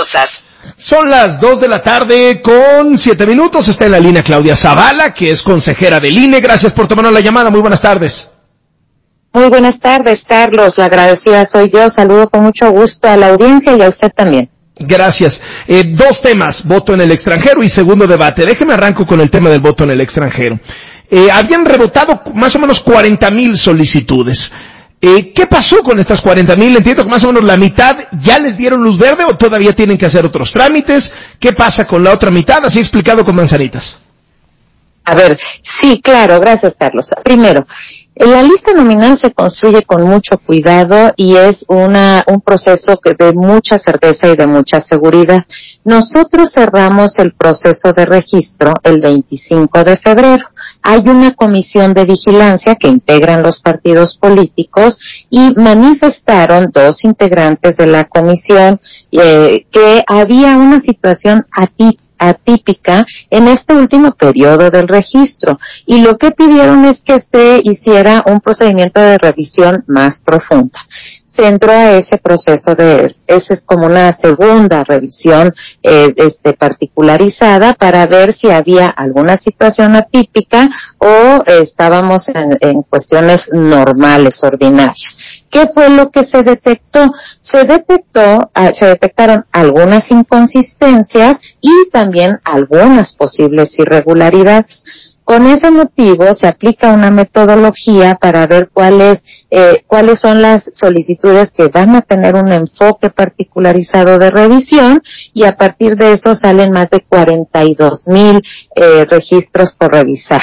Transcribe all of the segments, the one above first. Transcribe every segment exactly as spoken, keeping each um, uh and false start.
cosas. Son las dos de la tarde con siete minutos. Está en la línea Claudia Zavala, que es consejera del I N E. Gracias por tomarnos la llamada. Muy buenas tardes. Muy buenas tardes, Carlos. La agradecida soy yo. Saludo con mucho gusto a la audiencia y a usted también. Gracias. Eh, dos temas, voto en el extranjero y segundo debate. Déjeme arranco con el tema del voto en el extranjero. Eh, habían rebotado más o menos cuarenta mil solicitudes. Eh, ¿Qué pasó con estas cuarenta mil? Entiendo que más o menos la mitad ya les dieron luz verde o todavía tienen que hacer otros trámites. ¿Qué pasa con la otra mitad? Así explicado con manzanitas. A ver, sí, claro, gracias, Carlos. Primero, la lista nominal se construye con mucho cuidado y es una un proceso que de mucha certeza y de mucha seguridad. Nosotros cerramos el proceso de registro el veinticinco de febrero. Hay una comisión de vigilancia que integran los partidos políticos y manifestaron dos integrantes de la comisión eh, que había una situación atípica atípica en este último periodo del registro y lo que pidieron es que se hiciera un procedimiento de revisión más profunda. Se entró a ese proceso de, esa es como una segunda revisión eh, este, particularizada para ver si había alguna situación atípica o eh, estábamos en, en cuestiones normales, ordinarias. ¿Qué fue lo que se detectó? Se detectó, uh, se detectaron algunas inconsistencias y también algunas posibles irregularidades. Con ese motivo se aplica una metodología para ver cuáles eh, cuáles son las solicitudes que van a tener un enfoque particularizado de revisión y a partir de eso salen más de cuarenta y dos mil eh, registros por revisar.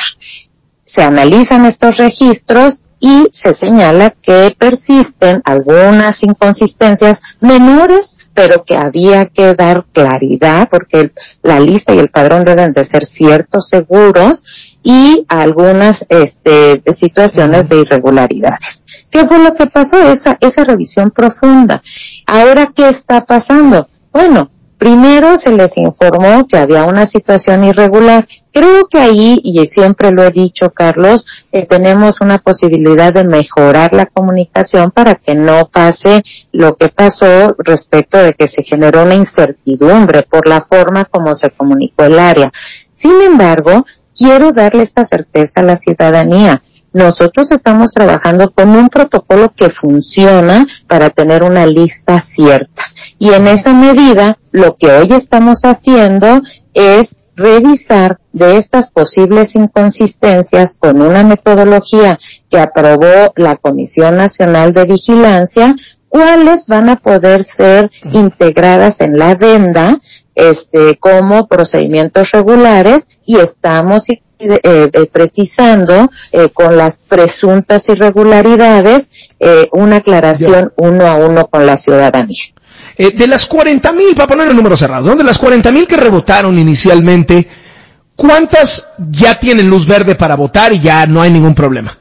Se analizan estos registros y se señala que persisten algunas inconsistencias menores, pero que había que dar claridad porque la lista y el padrón deben de ser ciertos, seguros y algunas este, situaciones de irregularidades. ¿Qué fue lo que pasó? Esa, esa revisión profunda. Ahora, ¿qué está pasando? Bueno, primero se les informó que había una situación irregular. Creo que ahí, y siempre lo he dicho, Carlos, eh, tenemos una posibilidad de mejorar la comunicación para que no pase lo que pasó respecto de que se generó una incertidumbre por la forma como se comunicó el área. Sin embargo, quiero darle esta certeza a la ciudadanía. Nosotros estamos trabajando con un protocolo que funciona para tener una lista cierta. Y en esa medida, lo que hoy estamos haciendo es revisar de estas posibles inconsistencias con una metodología que aprobó la Comisión Nacional de Vigilancia, cuáles van a poder ser integradas en la adenda este, como procedimientos regulares y estamos eh, eh, precisando eh, con las presuntas irregularidades eh, una aclaración ya. uno a uno con la ciudadanía. Eh, de las cuarenta mil, para poner el número cerrado, ¿no? De las cuarenta mil que rebotaron inicialmente, ¿cuántas ya tienen luz verde para votar y ya no hay ningún problema?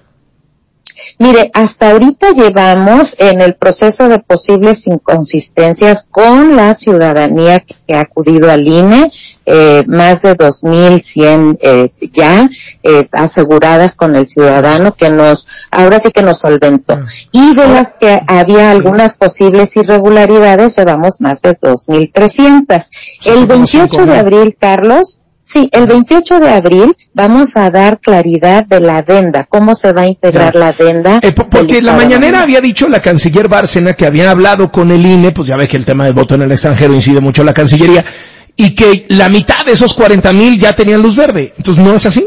Mire, hasta ahorita llevamos en el proceso de posibles inconsistencias con la ciudadanía que ha acudido al I N E, eh, más de dos mil cien eh, ya eh, aseguradas con el ciudadano que nos, ahora sí que nos solventó. Y de las que había algunas posibles irregularidades, llevamos más de dos mil trescientas. El veintiocho de abril, Carlos, Sí, el veintiocho de abril vamos a dar claridad de la adenda, cómo se va a integrar ya. la adenda. Eh, porque la mañanera había dicho la canciller Bárcena que había hablado con el I N E, pues ya ve que el tema del voto en el extranjero incide mucho en la Cancillería, y que la mitad de esos cuarenta mil ya tenían luz verde. Entonces, ¿no es así?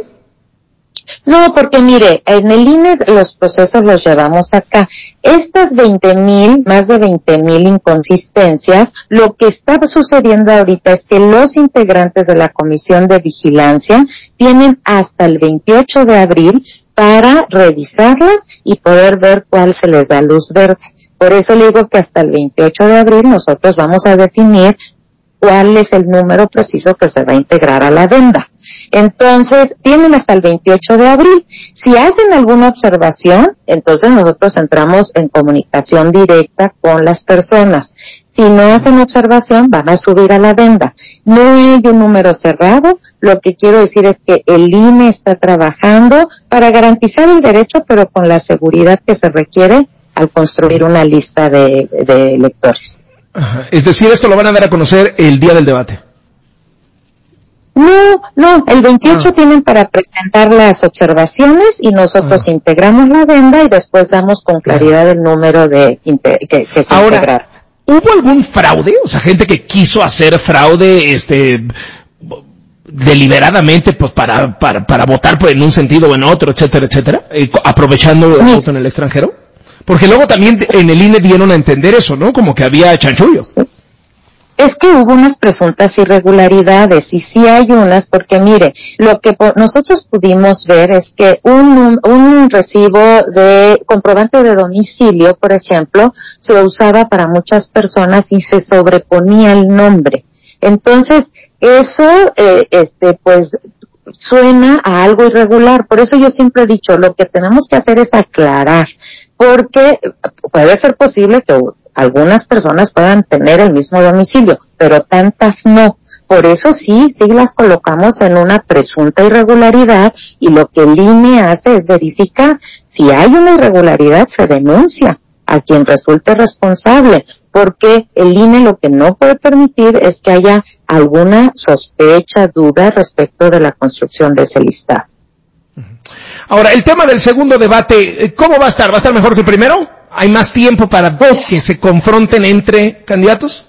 No, porque mire, en el I N E los procesos los llevamos acá. Estas veinte mil, más de veinte mil inconsistencias, lo que está sucediendo ahorita es que los integrantes de la Comisión de Vigilancia tienen hasta el veintiocho de abril para revisarlas y poder ver cuál se les da luz verde. Por eso le digo que hasta el veintiocho de abril nosotros vamos a definir cuál es el número preciso que se va a integrar a la adenda. Entonces, tienen hasta el veintiocho de abril. Si hacen alguna observación, entonces nosotros entramos en comunicación directa con las personas. Si no hacen observación, van a subir a la adenda. No hay un número cerrado. Lo que quiero decir es que el I N E está trabajando para garantizar el derecho, pero con la seguridad que se requiere al construir una lista de, de electores. Ajá. Es decir, esto lo van a dar a conocer el día del debate. No, no, el veintiocho ah. tienen para presentar las observaciones y nosotros ah. integramos la adenda y después damos con claridad el número de que, que se Ahora, integraron. ¿Hubo algún fraude? O sea, gente que quiso hacer fraude, este, deliberadamente, pues para, para, para votar pues, en un sentido o en otro, etcétera, etcétera, eh, aprovechando el sí. voto en el extranjero. Porque luego también en el I N E dieron a entender eso, ¿no? Como que había chanchullos. Sí. Es que hubo unas presuntas irregularidades, y sí hay unas, porque mire, lo que po- nosotros pudimos ver es que un, un recibo de comprobante de domicilio, por ejemplo, se usaba para muchas personas y se sobreponía el nombre. Entonces, eso, eh, este, pues, suena a algo irregular. Por eso yo siempre he dicho, lo que tenemos que hacer es aclarar, porque puede ser posible que algunas personas puedan tener el mismo domicilio, pero tantas no. Por eso sí, sí las colocamos en una presunta irregularidad, y lo que el I N E hace es verificar. Si hay una irregularidad, se denuncia a quien resulte responsable, porque el I N E lo que no puede permitir es que haya alguna sospecha, duda respecto de la construcción de ese listado. Ahora, el tema del segundo debate, ¿cómo va a estar? ¿Va a estar mejor que el primero? ¿Hay más tiempo para pues, que se confronten entre candidatos?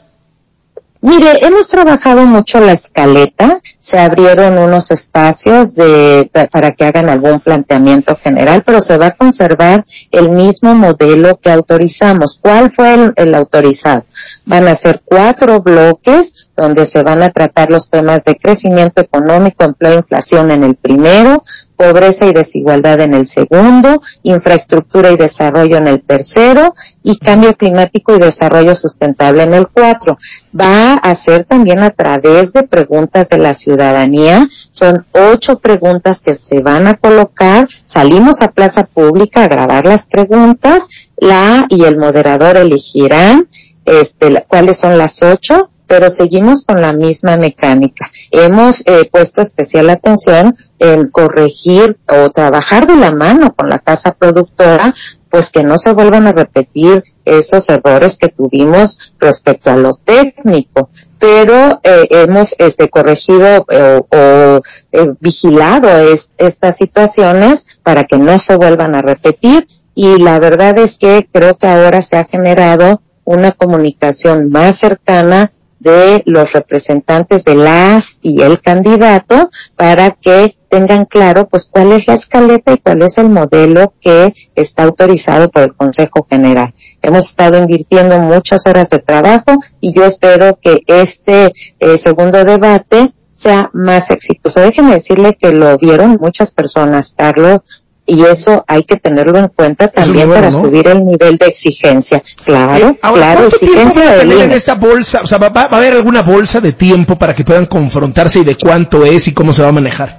Mire, hemos trabajado mucho la escaleta, se abrieron unos espacios de, para que hagan algún planteamiento general, pero se va a conservar el mismo modelo que autorizamos. ¿Cuál fue el, el autorizado? Van a ser cuatro bloques donde se van a tratar los temas de crecimiento económico, empleo e inflación en el primero, pobreza y desigualdad en el segundo, infraestructura y desarrollo en el tercero, y cambio climático y desarrollo sustentable en el cuatro. Va a ser también a través de preguntas de la ciudadanía. Son ocho preguntas que se van a colocar. Salimos a plaza pública a grabar las preguntas, la y el moderador elegirán este, la, cuáles son las ocho, pero seguimos con la misma mecánica. Hemos eh, puesto especial atención en corregir o trabajar de la mano con la casa productora, pues que no se vuelvan a repetir esos errores que tuvimos respecto a lo técnico. Pero eh, hemos este, corregido eh, o eh, vigilado es, estas situaciones para que no se vuelvan a repetir, y la verdad es que creo que ahora se ha generado una comunicación más cercana de los representantes de las y el candidato para que tengan claro pues cuál es la escaleta y cuál es el modelo que está autorizado por el Consejo General. Hemos estado invirtiendo muchas horas de trabajo y yo espero que este eh, segundo debate sea más exitoso. Déjenme decirle que lo vieron muchas personas, Carlos, y eso hay que tenerlo en cuenta también bueno, para ¿no? subir el nivel de exigencia. Claro, eh, ahora, claro. ¿cuánto tiempo van a tener en esta bolsa? O sea, ¿va, ¿va a haber alguna bolsa de tiempo para que puedan confrontarse y de cuánto es y cómo se va a manejar?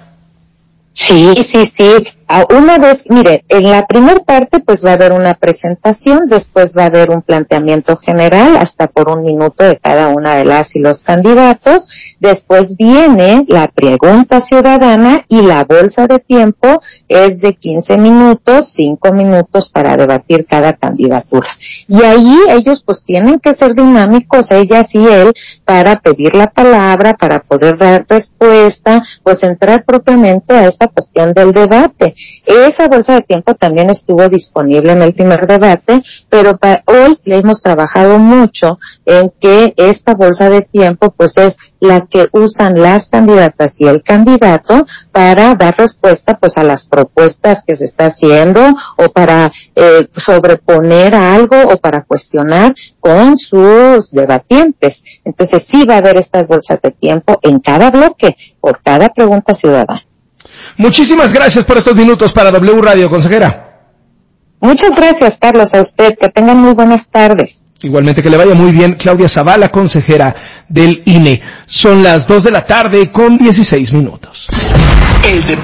Sí, sí, sí. Una vez, mire, en la primera parte pues va a haber una presentación, después va a haber un planteamiento general hasta por un minuto de cada una de las y los candidatos, después viene la pregunta ciudadana y la bolsa de tiempo es de quince minutos, cinco minutos para debatir cada candidatura. Y ahí ellos pues tienen que ser dinámicos, ellas y él, para pedir la palabra, para poder dar respuesta, pues entrar propiamente a esta cuestión del debate. Esa bolsa de tiempo también estuvo disponible en el primer debate, pero para hoy le hemos trabajado mucho en que esta bolsa de tiempo pues es la que usan las candidatas y el candidato para dar respuesta pues a las propuestas que se está haciendo o para eh, sobreponer a algo o para cuestionar con sus debatientes. Entonces sí va a haber estas bolsas de tiempo en cada bloque por cada pregunta ciudadana. Muchísimas gracias por estos minutos para W Radio, consejera. Muchas gracias, Carlos, a usted. Que tengan muy buenas tardes. Igualmente, que le vaya muy bien. Claudia Zavala, consejera del I N E. Son las dos de la tarde con dieciséis minutos. El